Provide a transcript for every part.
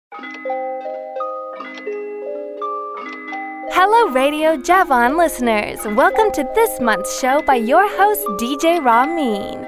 Hello, Radio Javan listeners. Welcome to this month's show by your host, DJ Ramin.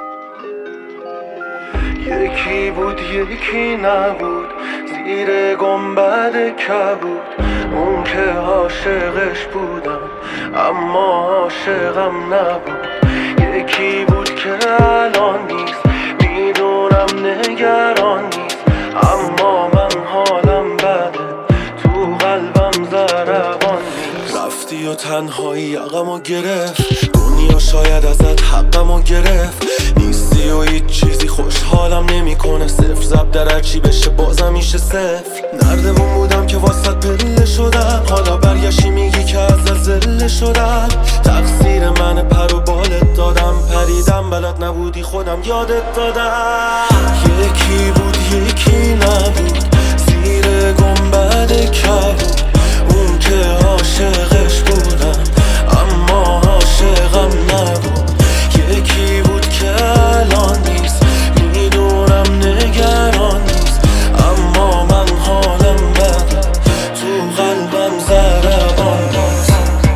یکی بود یکی نبود زیر گنبد کبود اون که عاشقش بودم اما عاشقم نبود یکی بود که الان نیست میدونم نگران نیست اما من حالم بده تو قلبم ضربان نیست رفتی و تنهایی یقمو گرفت دنیا شاید ازت حقمو گرفت نیستی و هیچ چیزی خوشحالم نمیکنه صفر زب در هرچی بشه بازم میشه صفر نردمون بودم که واسط پله شدم حالا برگشتی میگی که ازت زله شدم تقصیر من پر و بالت دادم پریدم بلد نبودی خودم یادت دادم یکی بود یکی نبود زیر گنبد کبود اون که عاشقش بودم اما عاشقم نبود یکی بود که الان نیست میدونم نگران نیست اما من حالم بده تو قلبم ضربان نیست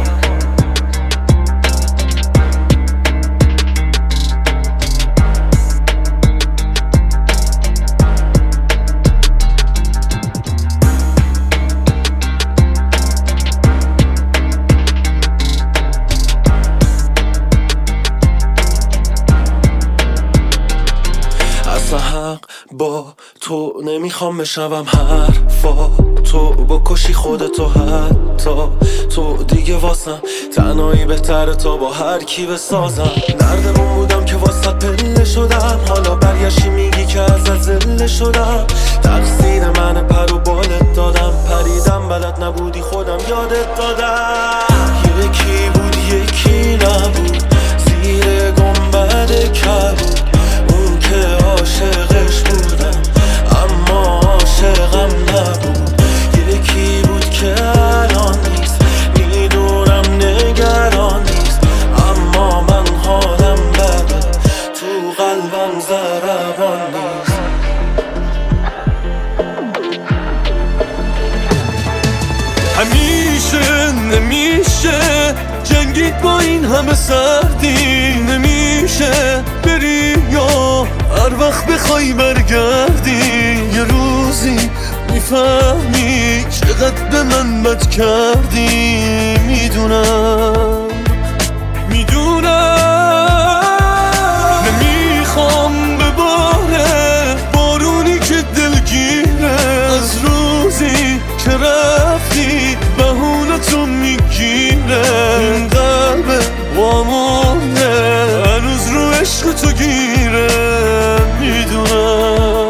با تو نمیخوام بشنوم حرفا تو بکشی خودتو حتی تو دیگه واسم تنهایی بهتره تا با هر کی بسازم نردمون بودم که واسط پله شدم حالا برگشتی میگی که ازت زله شدم تقصیر من پر و بالت دادم پریدم بلد نبودی خودم یادت دادم یکی بود یکی نبود زیر گنبد کبود اون که عاشقش بودم اما عاشقم نبود یکی بود که الان نیست میدونم نگران نیست اما من حالم بده تو قلبم ضربان نیست همیشه نمیشه جنگید با این همه سردی نمیشه بری یا هر وقت بخوای برگردی یه روزی میفهمی چقدر به من بد کردی میدونم نمیخوام بباره بارونی که دلگیره از روزی که رفتی بهونتو میگیره این قلب وامونه هنوز رو عشق تو گیره میدونم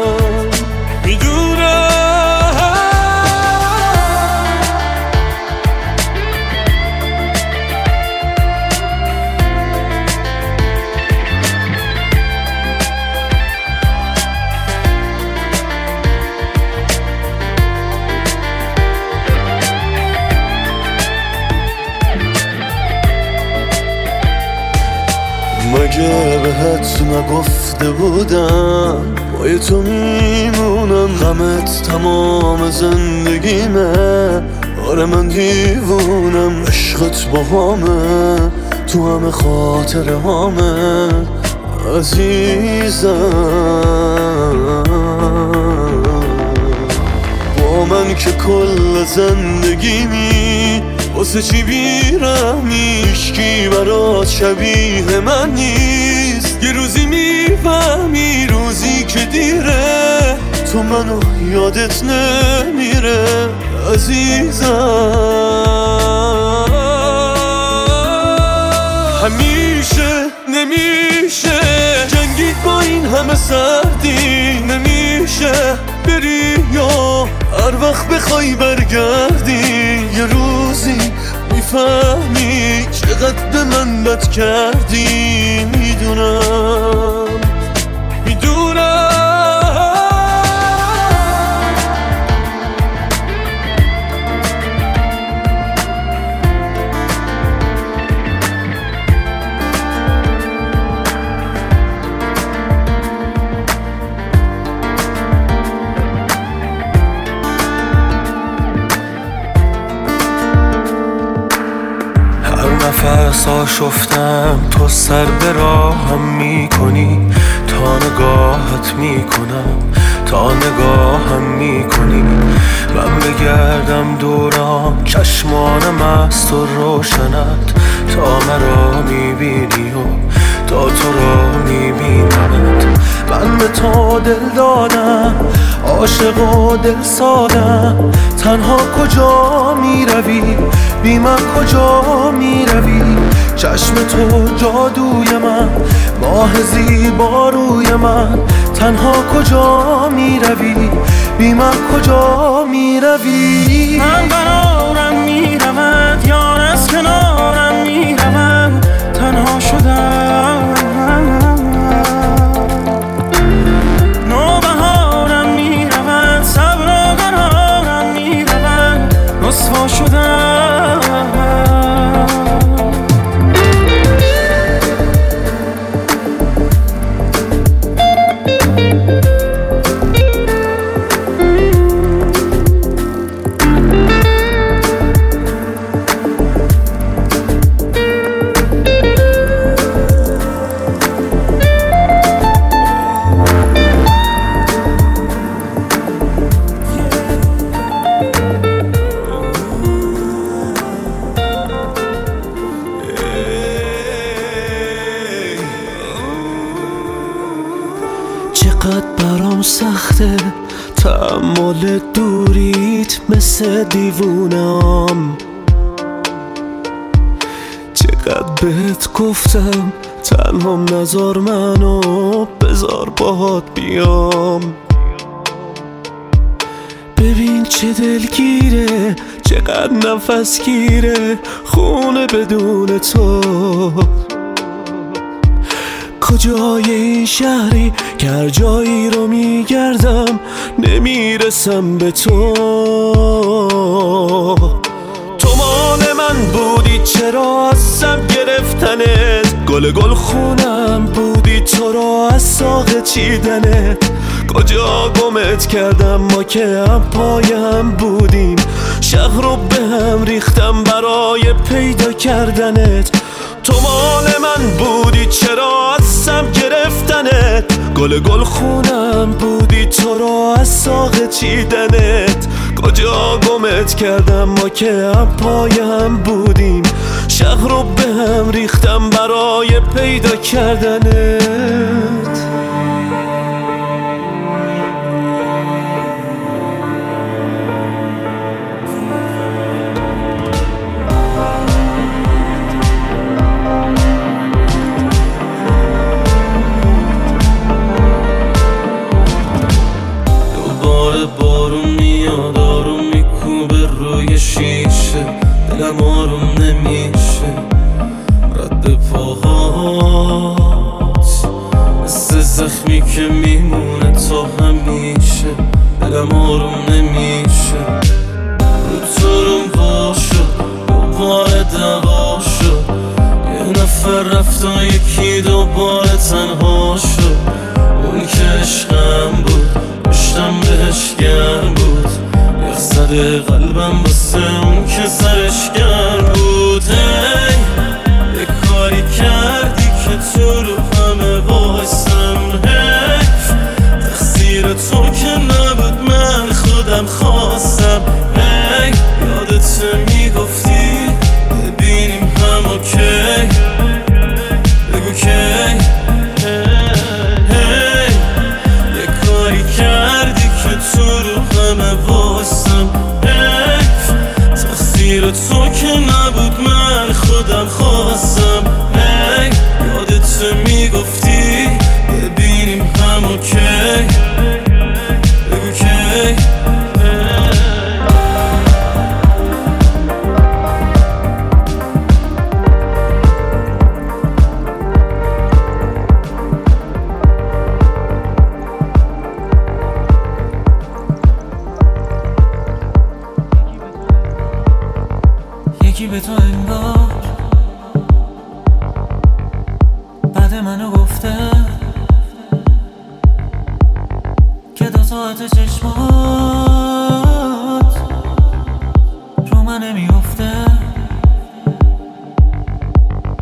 مگه بهت نگفته بودم پای تو میمونم غمت تمام زندگیمه آره من دیوونم عشقت با همه تو همه خاطره همه عزیزم با من که کل زندگیمی واسه چی بیرمی هیچکی برات شبیه من نیست یه روزی میفهمی روزی که دیره تو منو یادت نمیره عزیزم همیشه نمیشه جنگید با این همه سردی نمیشه بری یا هر وقت بخوای برگردی یه روزی میفهمی چقدر به من بد کردی میدونم نفس آشفتم تو سر به راهم میکنی، تا نگاهت میکنم، تا نگاهم میکنی. من بگردم دورم چشمانم از تو روشنت، تا مرا میبینی و تا تو را میبینمت. من به تو دل دادم، عاشق و دل سادم. تنها کجا میروی، بی من کجا میروی؟ چشم تو جادوی من، ماه زیبا روی من. تنها کجا میروی، بی من کجا میروی؟ من قرارم میرود، یار از کنارم میرود. تنها شدم، نوبهارم میرود، صبر و قرارم میرود. رسوا شدم. چقدر برام سخته تحمل دوریت، مثل دیوونم. چقدر بهت گفتم تنهام نذار منو، بذار باهات بیام. ببین چه دلگیره، چقدر نفس گیره خونه بدون تو. کجای این شهری که هر جایی رو میگردم نمیرسم به تو. تو مال من بودی چرا ازم گرفتنت، گل خونم بودی تو رو از ساق چیدنت. کجا گمت کردم ما که هم پایم بودیم، شهر رو به هم ریختم برای پیدا کردنت. تو مال من بودی چرا ازم گرفتنت، گل خونم بودی تو رو از ساق چیدنت. کجا گمت کردم ما که هم پایم بودیم، شهر رو به هم ریختم برای پیدا کردنت. بارون میاد آروم میکوبه روی شیشه، دلم آروم نمیشه. رد پاهات مثل زخمی که میمونه تا همیشه، دلم آروم نمیشه. رو تو روم وا شد، دوباره دعوا شد. یه نفر رفت و یکی دوباره تنها شد. اون که عشقم بود پشتم بهش گرم بود، یخ زده قلبم واسه اون که سرش گرم بود. هی یه کاری کردی که تو رو همه واسم، حیف تقصیر تو که نبود من خودم خواستم. هی یادت میگفتی ببینیم هم اوکی، بگو کی. تو رو همه واسم، حیف تقصیر تو که نبود من خودم خواستم. هی یادت میگفتی ببینیم هم اوکی، بگو کی. یکی به تو انگار بعد منو گفته که 2 ساعت چشمات رو من نمیافته.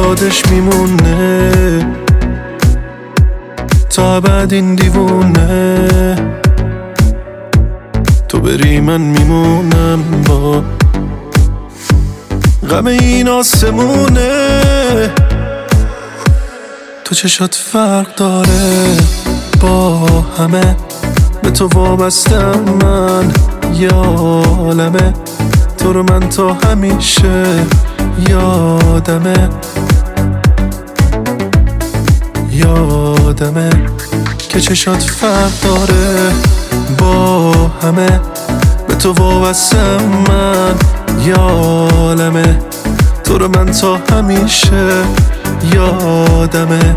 یادش میمونه تا بعد این دیوونه. تو بری من میمونم با غم این آسمونه. تو چشات فرق داره با همه، به تو وابستم من یالمه. تو رو من تا همیشه یادمه که چشات فرق داره با همه، به تو وابستم من یالمه. تو رو من تا همیشه یادمه.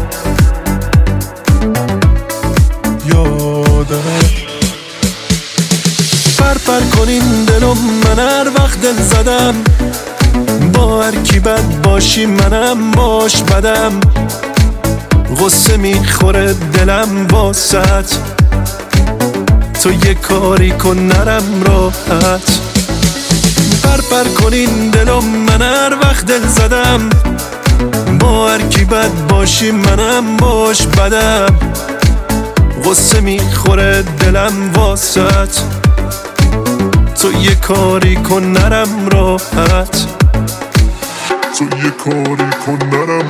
پر کنین دلم، من هر وقت دل زدم با هر کی بد باشی منم باش بدم. غصه میخوره دلم واسط، تو یه کاری کن نرم راحت. پر کنین دلم، من هر وقت دل زدم با هر کی بد باشی منم باش بدم. غصه میخوره دلم واسط، تو یه کاری کن نرم راحت. تو یه کاری کن نرم.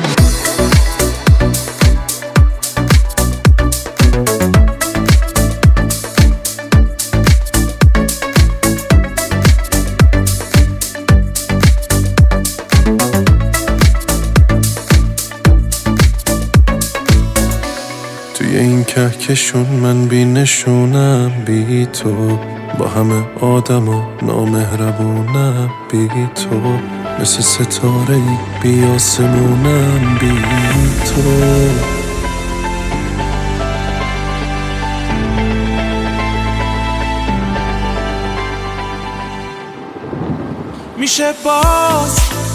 توی این کهکشون من بی نشونم بی تو، با همه آدما نامهربونم بی تو. مثل ستاره ای بی آسمونم بی تو. میشه باز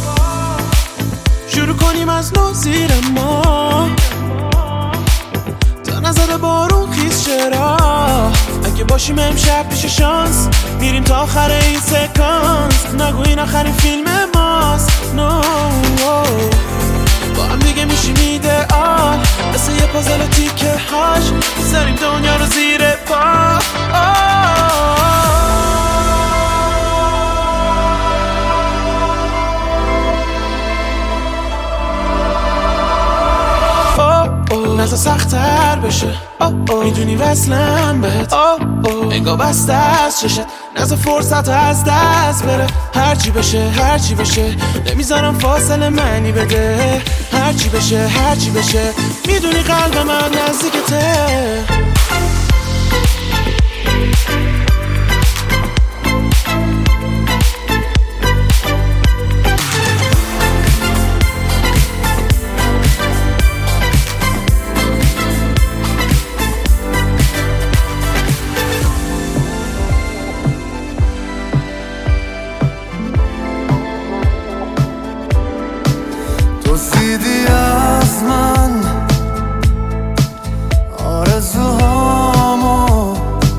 شروع کنیم از نو زیر ما، تا نزده بارون خیز چرا. اگه باشیم امشب پیش شانس، میریم تا آخر این سکانس. نگو این آخرین فیلم ماست. نو با هم دیگه میشیم ایدئال، مثل یه پازل و تیکه هاش میذاریم دنیا رو زیر پا. نزا سخت‌تر بشه، میدونی وصلم بهت انگار بسته از چشت. نزا فرصت از دست بره، هرچی بشه نمیذارم فاصله منی بده. هرچی بشه میدونی قلب من نزدیکته. دیدی از من آرزوهامو،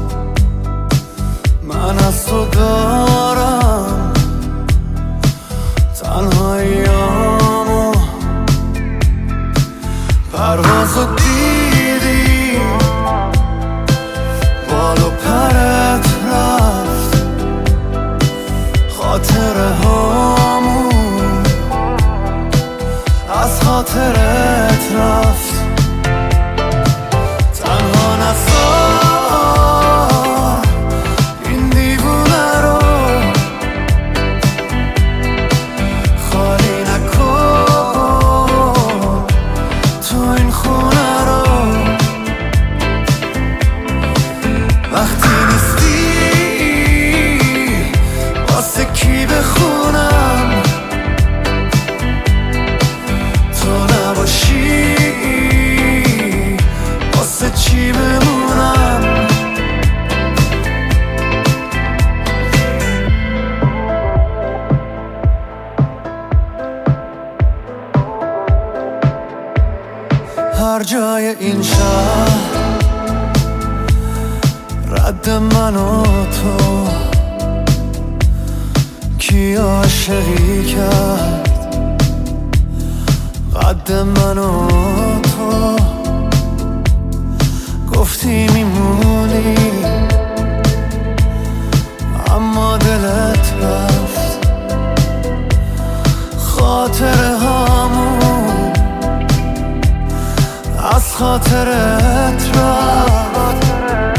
من از تو دارم تنهاییامو. پروازو دیدی بال و پرت رفت، خاطره هامون از خاطرت رفت. تنها نذار این دیوونه رو خالی نکن، تو این خونه رو. وقتی نیستی واسه کی بخونم، واسه چی بمونم. هر جای این شهر رد من و تو، کی عاشقی کرد قد من و تو گفتی میمونی اما دلت رفت خاطره هامون از خاطرت رفت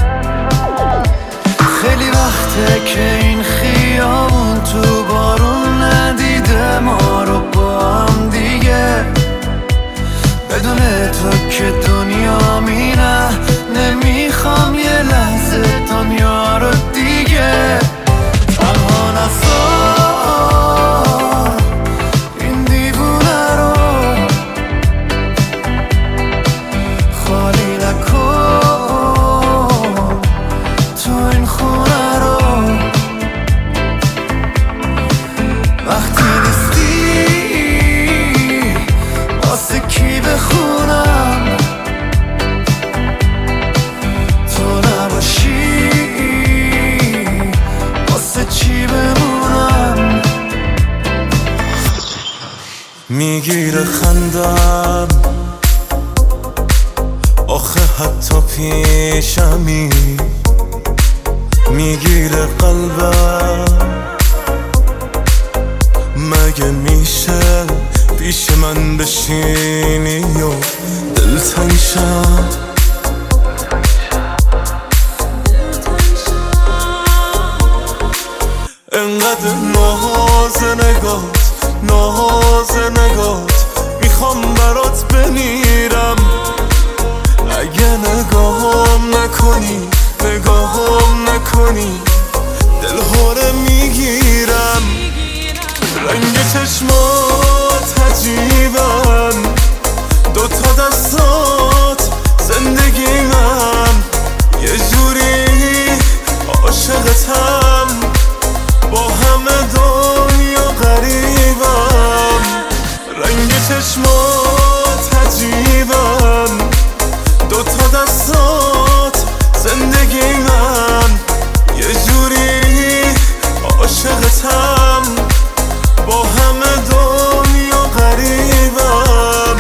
خیلی وقته که این خیابون تو بارون ندیده ما رو با هم دیگه بدون تو که دنیا میره نمیخوام یه لحظه دنیا رو دیگه تنها نسار این دیوونه رو خالی نکن تو این خونه رو وقتی نیستی واسه کی بخونم تو نباشی واسه چی بمونم میگیره خندم آخه حتی پیشمی میگیره قلبم مگه میشه پیش من بشینی و دلتنگ شم انقدر ناز نگات میخوام برات بمیرم اگه نگاهم نکنی دل هوره میگیرم رنگ چشمات عجیبن دوتا دستات زندگیمن یه جوری عاشقتم با همه دنیا غریبم رنگ چشمات عجیبن دوتا دستات زندگیمن یه جوری عاشقتم با همه دنیا غریبم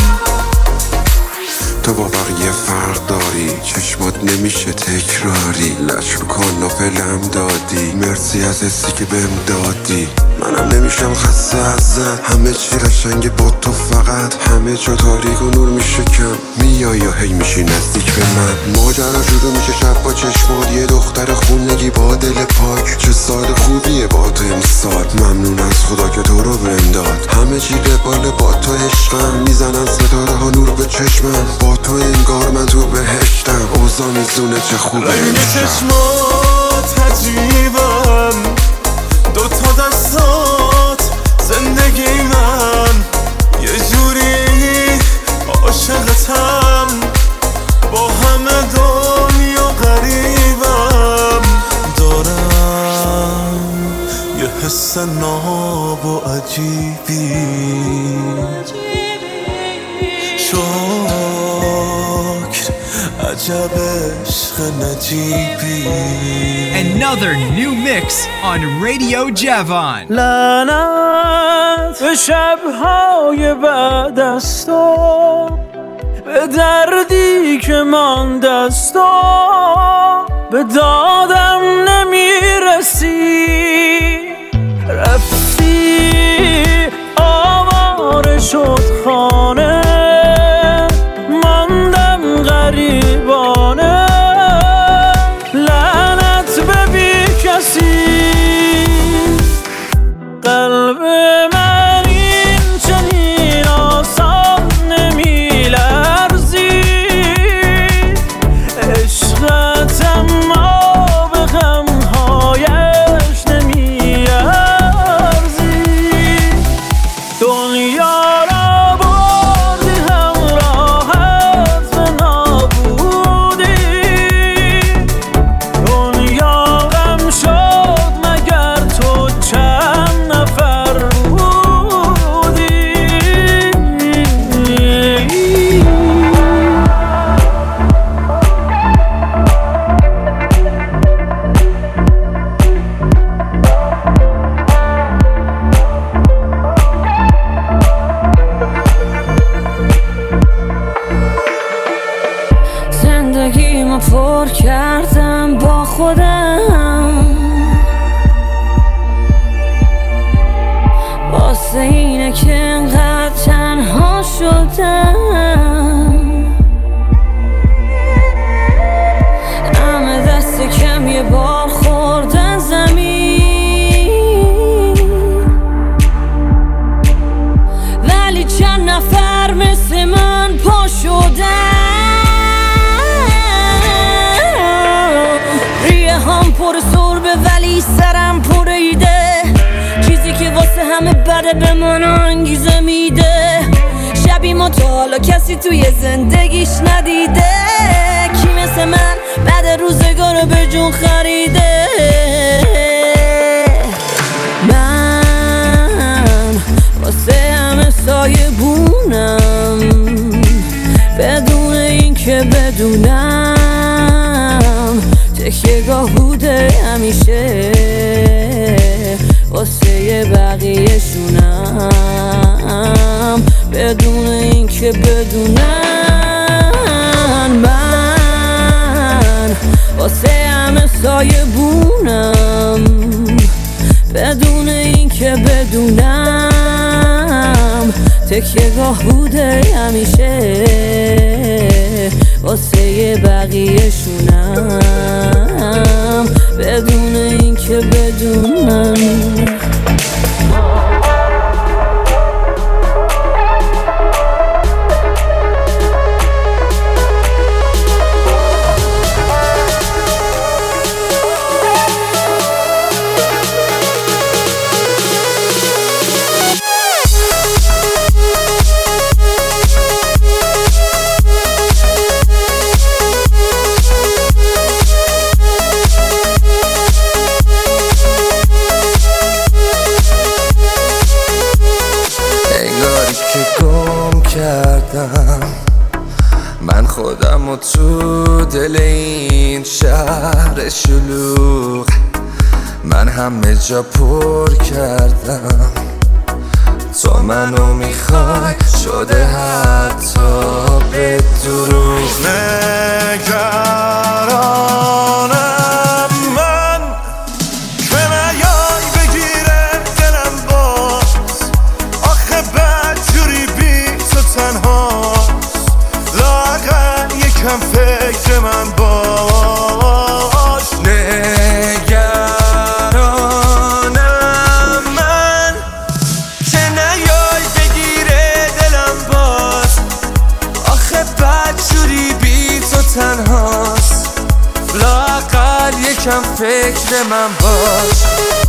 تو با بقیه فرق داری چشمات نمیشه تکراری لچ کن و فلم دادی مرسی از حسی که بهم دادی منم نمیشم خسته ازت همه چی قشنگه با تو فقط همه جا تاریک و نور میشه کم میای یا هی میشی نزدیک به من ماجرا شروع میشه شب با چشمات یه دختر خونگی با دل پاک چه سال خوبیه با تو امسال ممنون از خدا که تو رو بهم داد همه چی قبال با تو عشقم میزنن ستاره ها نور به چشمم با تو انگار من تو بهشتم اوضاع میزونه چه خوبه رنگ چشمات عجیبن دوتا دستات زندگی من یه جوری عاشقتم با همه دنیا غریبم دارم یه حس ناب و عجیبی شکر عجب عشق نجیبی Another new mix on Radio Javan. لعنت به شب‌های بعد از تو به دردی که مانده از تو به دادم نمیرسی رفتی آواره شد خانه ماندم غریبانه لعنت به بی کسی قلب من این چنین آسان نمیلرزی عشقت اما به غمها منه که انقدر تنها شدم، همه دست کم یه بار خوردن زمین، ولی چند نفر مثل من پا شدن. ریه هم پر سربه ولی سرم پر ایده، چیزی که واسه همه بده به من انگیزه میده. شبی ما تا حالا کسی توی زندگیش ندیده، کی مثل من بعد روزگار به جون خریده. من واسه همه سایه بونم، بدون این که بدونم تکیه گاه بوده همیشه واسه بقیه شونم، بدون این که بدونم. من واسه همه سایه بونم، بدون این که بدونم تکیه گاه بوده همیشه واسه بقیه شونم، بدون این که بدونم. من خودم و تو دل این شهر شلوغ، من همه جا پر کردم، تو منو میخوای شده حتی به دروغ. نگرانم من که نیای بگیره دلم باز، آخه بدجوری بی تو تنهاست، لااقل یکم فکر من باش. نگرانم من که نیای بگیره دلم باز، آخه بدجوری بی تو تنهاست، لااقل یکم فکر من باش.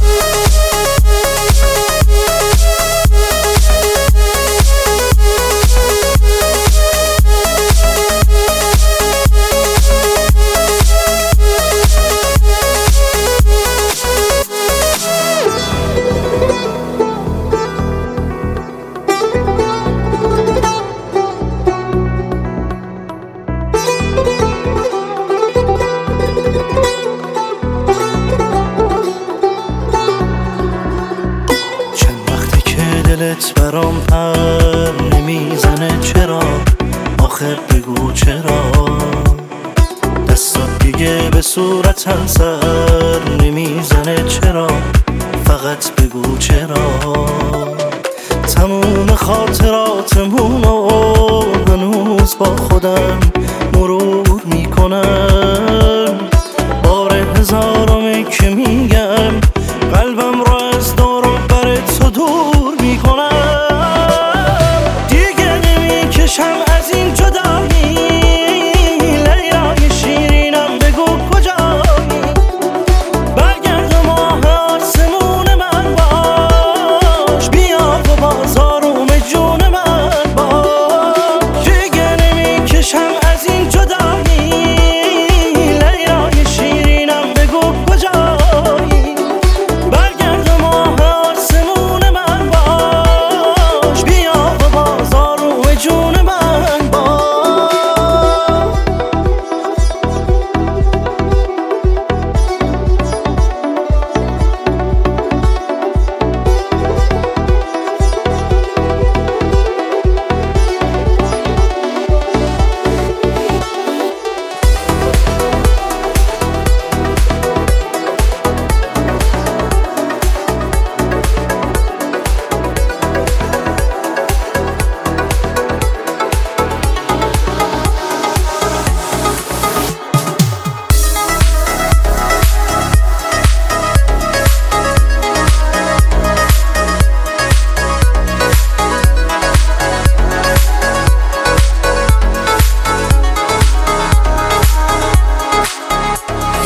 دلت برام پر نمیزنه چرا؟ آخه بگو چرا؟ دستات دیگه به صورتم سر نمیزنه چرا؟ فقط بگو چرا؟ تموم خاطراتمونو هنوز با خودم مرور میکنم، بار هزارمی که میگم قلبم رو از دور و بر تو دور میکنم. دیگه نمیکشم از این جدایی، لیلای شیرینم بگو کجایی؟ برگرد و ماه آسمون من باش، بیا و بازارم جون من باش. دیگه نمیکشم از این جدایی، لیلای شیرینم بگو کجایی؟ برگرد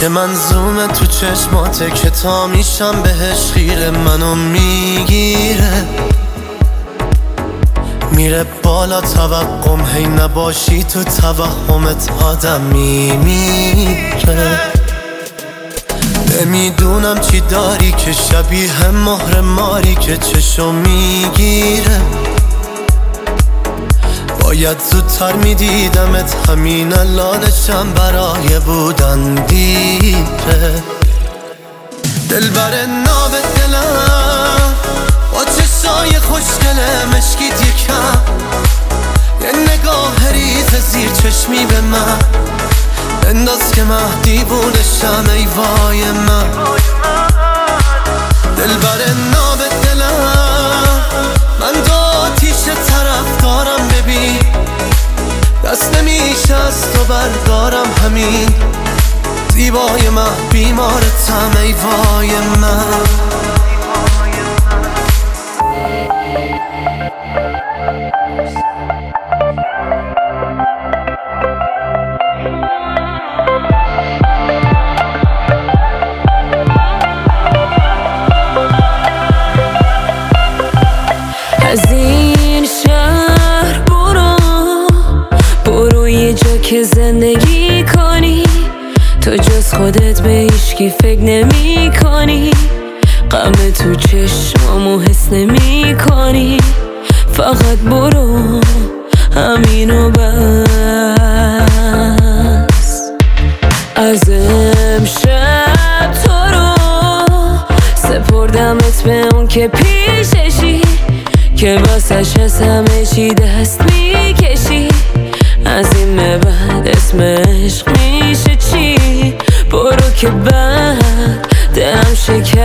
یه منظومه تو چشماته که تا میشم بهش خیره، منو میگیره میره بالا توقم، هی نباشی تو توهمت آدم میمیره. نمیدونم چی داری که شبیه مهر ماری که چشو میگیره، باید زودتر میدیدمت، همین الانشم برای بودن دیره. دلبر ناب دلم با چشای خوشگله مشکیت یکم، یه نگاه ریز زیر چشمی به من انداز که من دیوونشم، ای وای من. دلبر ناب دلم من دو آتیش طرف دارم، ببین دست نمیشه از تو بردارم، همین زیبای من بیمارتم، ای وای من. از این شهر برو یه جا که زندگی کنی، تو جز خودت به هیچکی فکر نمی کنی، غم تو چشمامو حس نمی کنی، فقط برو همینو بس. از امشب تو رو سپردمت به اون که پیششی، که واسش از همه چی دست میکشی، از این به بعد اسم عشق میشه چی؟ برو که بعد دلم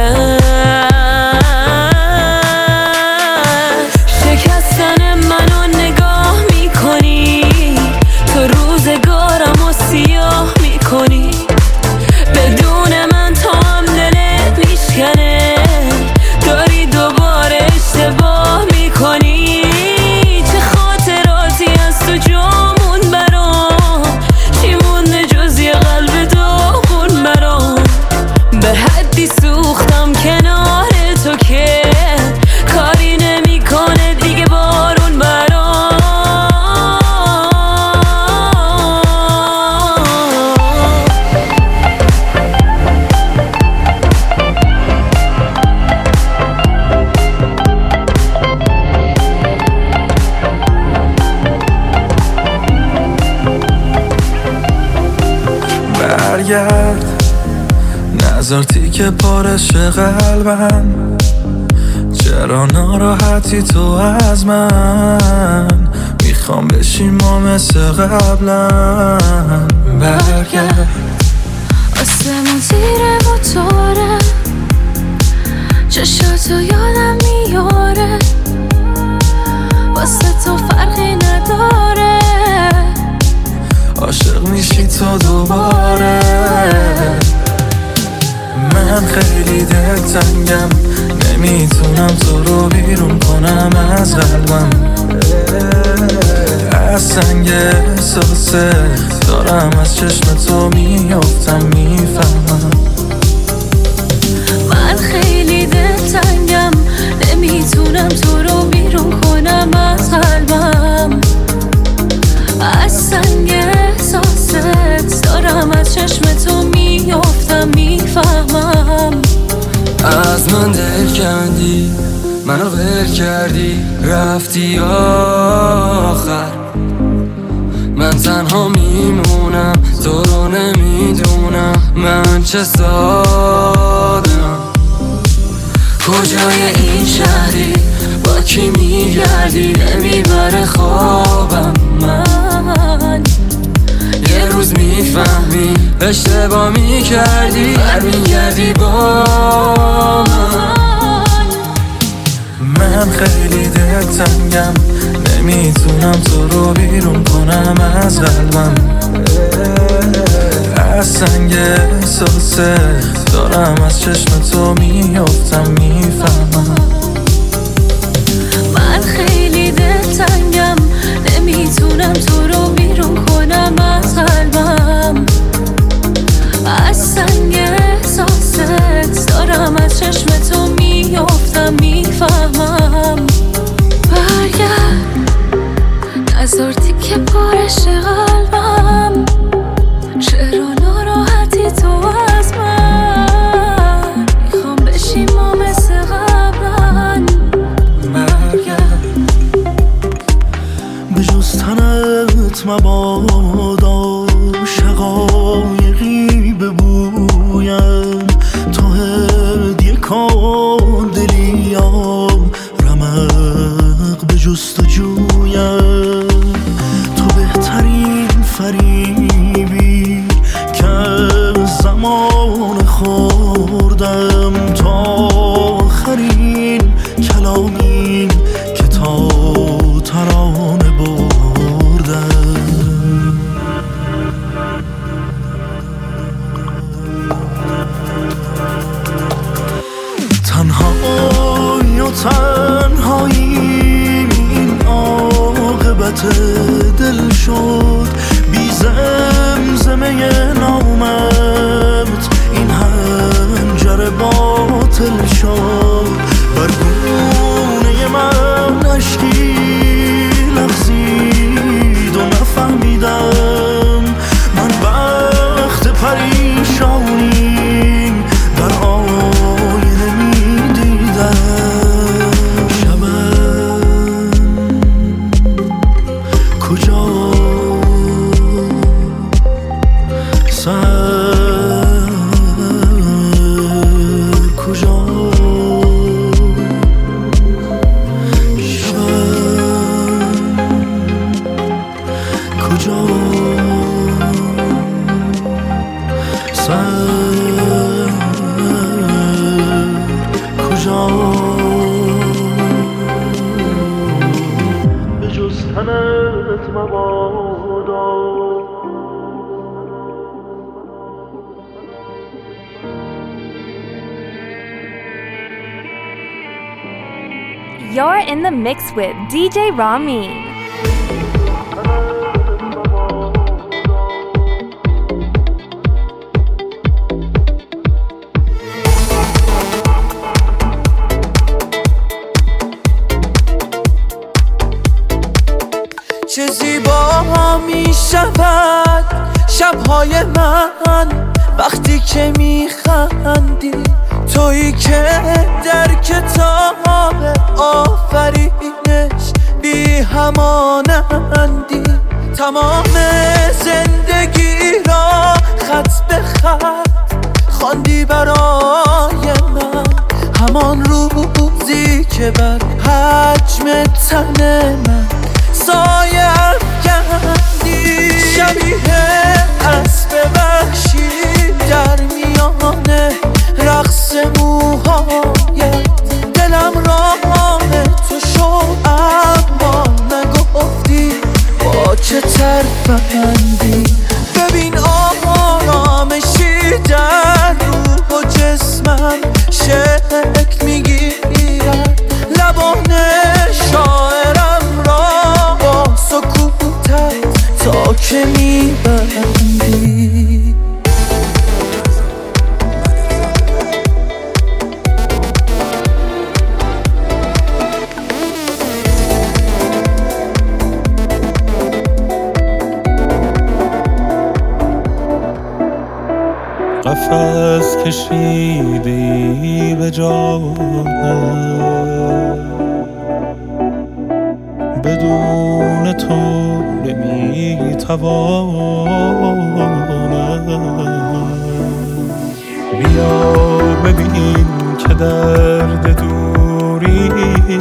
شکستن منو نگاه میکنی، تو روزگارم و سیاه میکنی، بدون من تو هم دلت میشکنه، داری دوباره اشتباه میکنی. چه خاطراتی از تو جامون برام، چی مونده جز یه قلب داغون برام، به حدی سوختم کنار تو که کاری نمیکنه دیگه بارون برام. برگرد نذار تیکه پارش قلبم، چرا ناراحتی تو از من؟ میخوام بشیم ما مثل قبلم. برگرد آسمون زیر موتوره، چشاتو یادم میاره، واسه تو فرقی نداره، عاشق میشی تو دوباره. من خیلی دلتنگم، نمیتونم تو رو بیرون کنم از قلبم، از سنگ احساسه دارم از چشم تو میافتم، میفهمم. من خیلی دلتنگم، نمیتونم تو رو بیرون کنم از قلبم، از سنگ احساست دارم از چشم تو میافتم، میفهمم. از من دل کندی، منو ول کردی، رفتی آخر، من تنها میمونم، تو رو نمیدونم من چه سادم. کجای این شهری، با کی میگردی، نمیبره خوابم من. یه روز میفهمی اشتباه میکردی، برمیگردی با من خیلی دلتنگم، نمیتونم تو رو بیرون کنم از قلبم، از سنگ احساسه دارم از چشم تو میافتم، میفهمم. من خیلی دلتنگم، نمیتونم تو رو بیرون کنم از قلبم، از سنگ دادم تا آخرین کلامین که تا ترانه بردم. تنهایی و تنهایی این عاقبت دل شد، بی زمزمه نامت این حنجره باطل شد. بر گونه من اشکی لغزید و نفهمیدم من وقت پریشانیم در آینه میدیدم. شبم کجا سر کجا شبم کجا سر کجا به جز تنت مبادا. You're in the mix with DJ Ramin. چه زیبا می شود شبهای من وقتی که می خندی، تویی که در کتاب آفرینش بی همانندی. تمام زندگی را خط به خط خواندی برای من، همان روزی که بر حجم تن من سایه افکندی. شبیه اسب وحشی در میانه رقص موهایت، دلم راه تو شد اما نگفتی با چه ترفندی. ببین آرامشی در روح و جسمم شکل میگیرد، لبان شاعرم را با سکوتت تا که میبندی. قفس کشیدی به جانم، بدون تو نمیتوانم. بیا ببین که درد دوری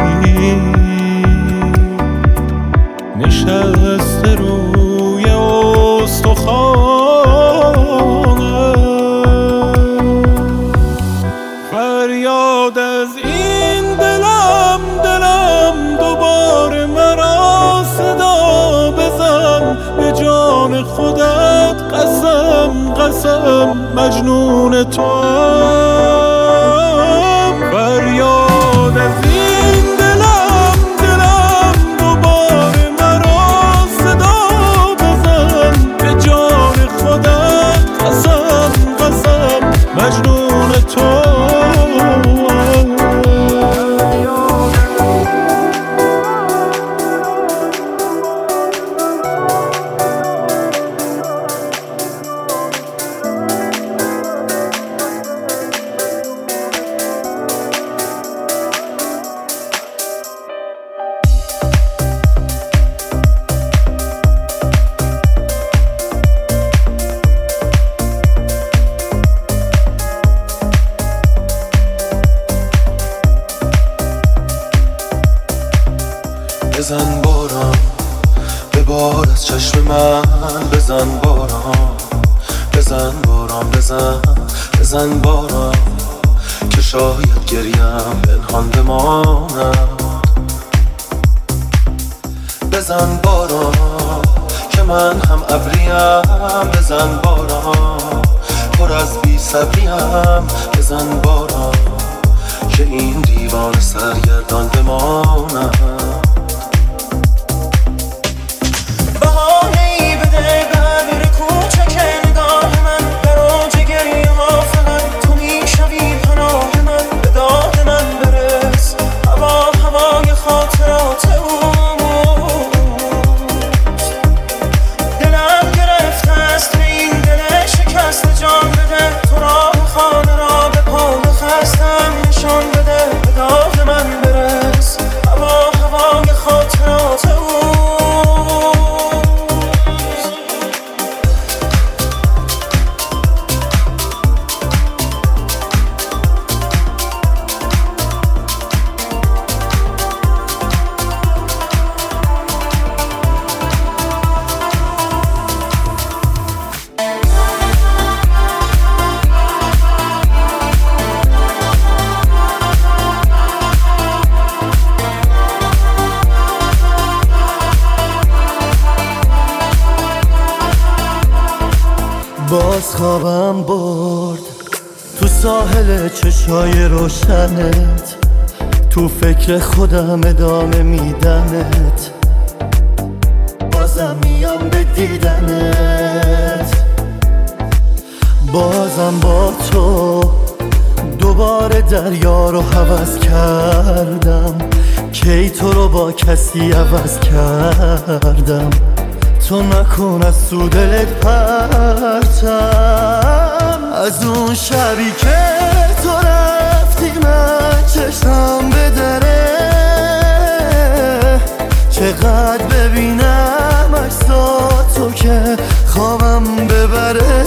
نشسته روی استخوانم. فریاد از این دلم دوباره مرا صدا بزن، به جان خودت قسم مجنون توام. فریاد از این دلم دوباره مرا صدا بزن، به جان خودت قسم مجنون توام. بزن باران ببار از چشم من، بزن باران بزن باران بزن باران شاید گریم پنهان بماند. بزن باران که من هم ابریم، بزن باران پر از بی صبریم، بزن باران که این دیوان سرگردان بماند. بهانه‌ای بده به امیر کوچک نگاه من، در اوج گریه ها فقط تو میشوی پناه من. به داد من برس هوای خاطرات اوست. دلم گرفته است به این دل شکست، جان بده تو راه خانه را به پا خستم نشان بده. به داد من برس هوای خاطرات اوست. باز خوابم برد تو ساحل چشای روشنت، تو فکر خودم ادامه میدمت، بازم میام به دیدنت. بازم با تو دوباره دریا رو هوس کردم، کی تو رو با کسی عوض کردم. تو نکن از تو دلت پرتم، از اون شبی که تو رفتی من چشم به دره، چقدر ببینم عکساتو که خوابم ببره.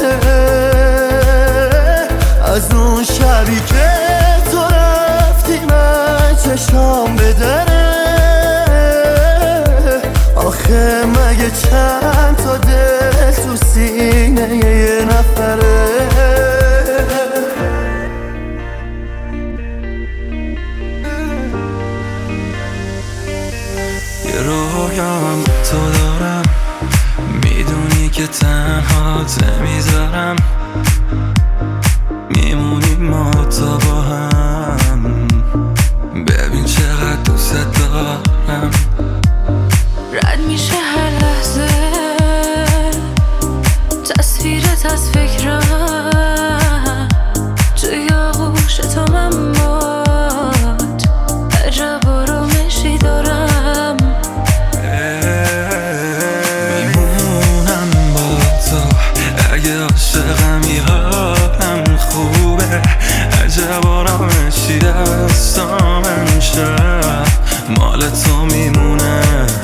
از اون شبی که تو رفتی من چشم به دره، آخه مگه چند تا دل تو سینه یه نفره؟ یه رویام تو دارم، میدونی که تنهات نمیذارم، میمونیم ما تا با هم، ببین چقدر دوست دارم. رد میشه هر لحظه تصویرت از فکرم، توی آغوش تو من باد عجب آرامشی دارم. میمونم با تو اگه عاشقمی، حالم خوبه، عجب آرامشی دستام امشب مال تو میمونه.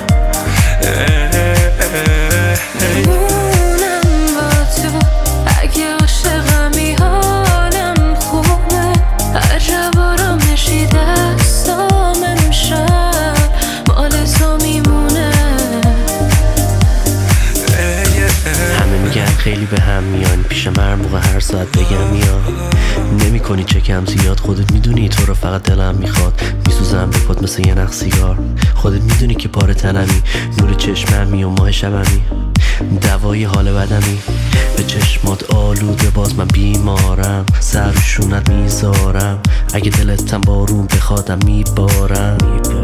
میمونم با تو اگه عاشقمی، حالم خوبه، عجب آرامشی دستام امشب مال تو میمونه. همه میگن خیلی به هم میان، پیش من موقع هر ساعت بگم میان، نمی کنی چکم زیاد، خودت میدونی تو رو فقط دلم میخواد، میسوزم به پات مثل یه نخ سیگار، خودت میدونی که پاره تنمی، نور چشممی و ماه شبمی، دوای حال بدمی، به چشمات آلوده باز من بیمارم، سر و شونت میذارم، اگه دلتم بارون بخوادم میبارم.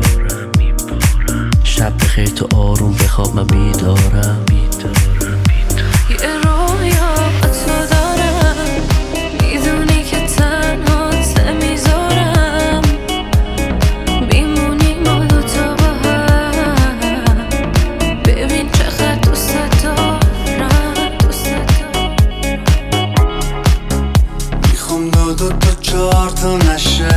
شب بخیر تو آروم بخواب من بیدارم. یه رویا تو دارم، میدونی که تنهات نمیذارم، میمونی ما دوتا با هم، ببین چقدر دوست دارم. میخوام دو تا چهار تا نشه،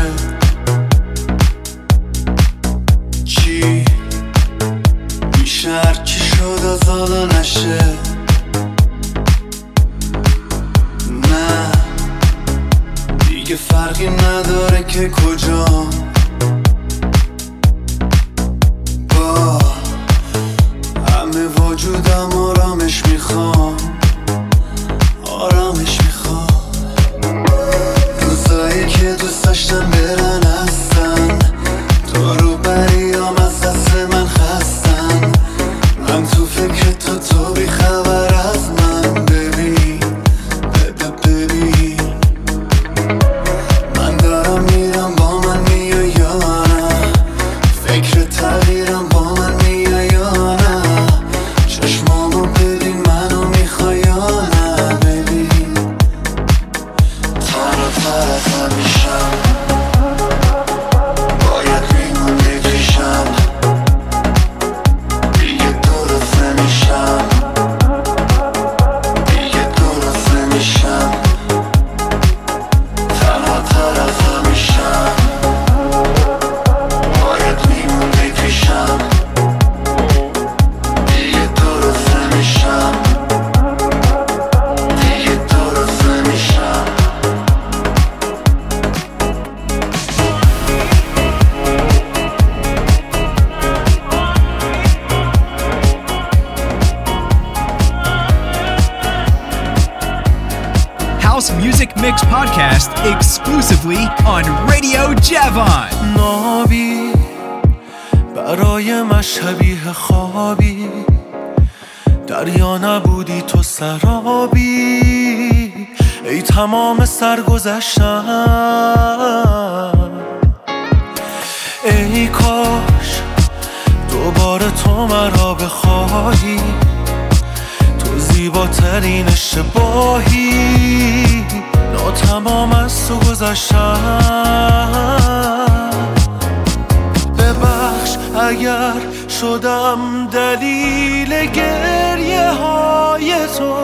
چی میشه هرچی شد از حالا نشه. نه دیگه فرقی نداره که کجا، با همه وجودم آرامش میخوام، آرامش میخوام. روزایی که دوست گذاشتم برن هستن تو رو بریم از دست من خستن من تو فکر تو بی خبر از من ببین ببین من دارم میرم با من میای یا نه فکر تغییرم با من میای یا نه چشمامو ببین منو میخوای یا نه ببین تر و تر از همیشم باید میمونی پیشم دیگه درست نمیشم دیگه درست نمیشم تنها تر از همیشم باید میمونی پیشم دیگه درست نمیشم دیگه درست نمیشم House Music Mix Podcast exclusively on Radio Javon. نابی برای من شبیه خوابی دریا نبودی تو سرابی ای تمام سرگذشتم ای کاش دوباره تو مرا بخواهی تو زیباترین اشتباهی ناتمام از تو گذشتم ببخش اگر شدم دلیل گریه های تو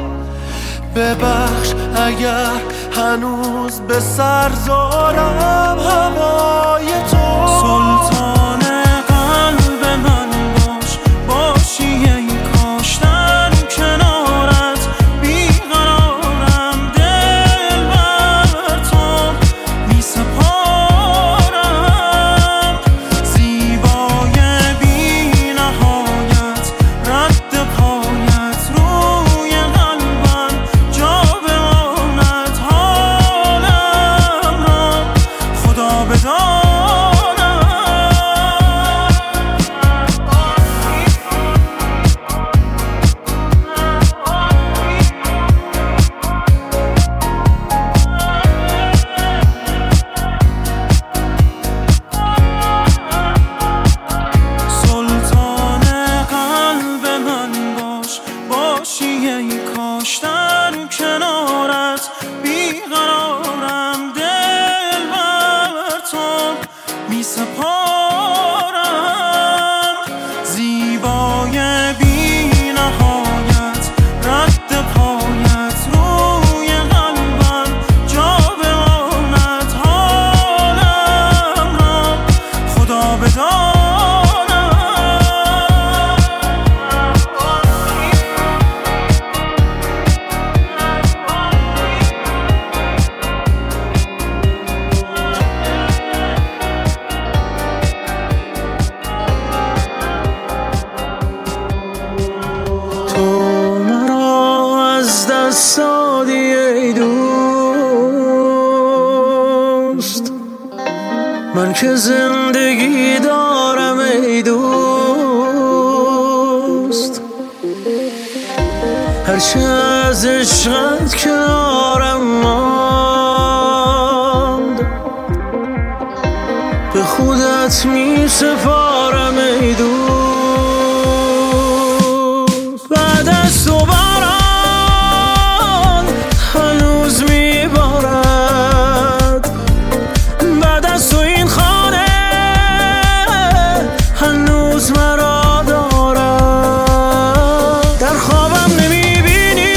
ببخش اگر هنوز به سر دارم هوای تو سلطان قلب من باشی ای کاش در کنارت بیقرارم دل بر تو میسپارم زیبای بی نهایت رد پایت روی قلبم جا بماند حالم را خدا بداند سلطان قلب من باشی ای کاش در کنارت بیقرارم دل بر تو میسپارم زیبای بی نهایت رد پایت روی قلبم جا بماند حالم را خدا بداند تو مرا از دست دادی ای دوست من که زندگی دارم ای دوست هرچه از عشقت کنارم ماند به خودت می سپارم ای دوست بعد از تو باران هنوز می بارد بعد از تو این خانه هنوز مرا دارد در خوابم نمی بینی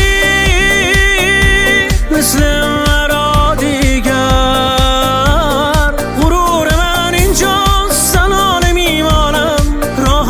مثل مرا دیگر غرور من اینجاست تنها نمی مانم راه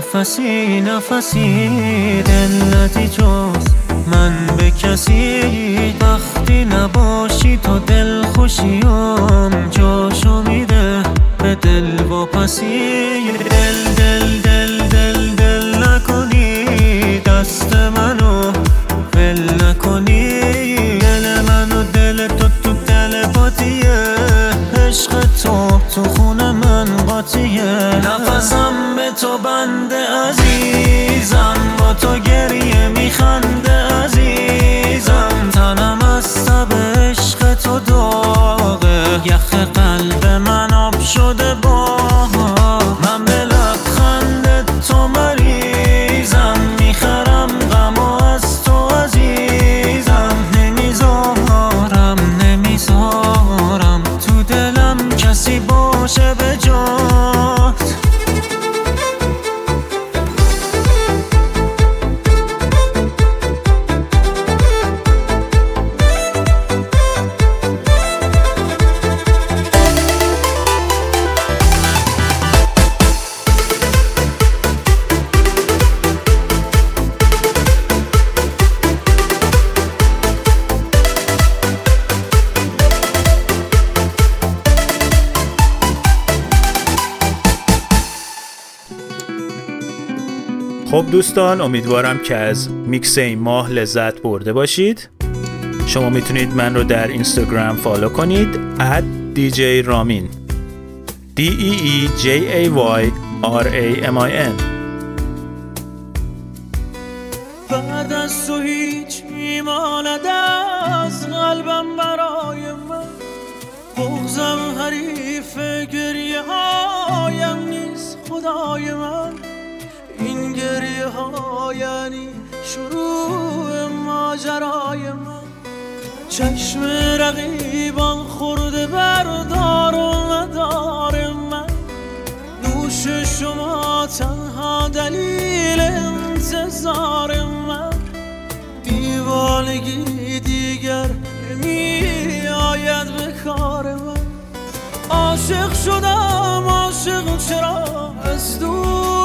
نفسی دل ندی جز من به کسی. وقتی نباشی تو دل خوشیم جاشو میده به دل واپسی. دل دل دل دل دل نکنی دست منو ول نکنی. دل منو دل تو تو دل بادیه. عشق تو خون من قاطیه. نفسم به تو بنده عزیزم. با تو گریه میخنده عزیزم. تنم از تب عشق تو داغه. یخ قلب من آب شده با من. به لبخند تو مریضم. میخرم غمو از تو عزیزم. نمیذارم تو دلم کسی باشه به جات. خب دوستان، امیدوارم که از میکس این ماه لذت برده باشید. شما میتونید من رو در اینستاگرام فالو کنید @DJ Ramin DEEJAYRAMIN. بعد از تو هیچ میماند از قلبم برای من. بغضم حریف گریه هایم نیست خدای من. این گریه ها یعنی شروع ماجرای من. چشم رقیبان خورده بردار و ندار من. نوش شما تنها دلیل انتظار من. دیوانگی دیگر نمی آید به کار من. عاشق شدم عاشق چرا از دور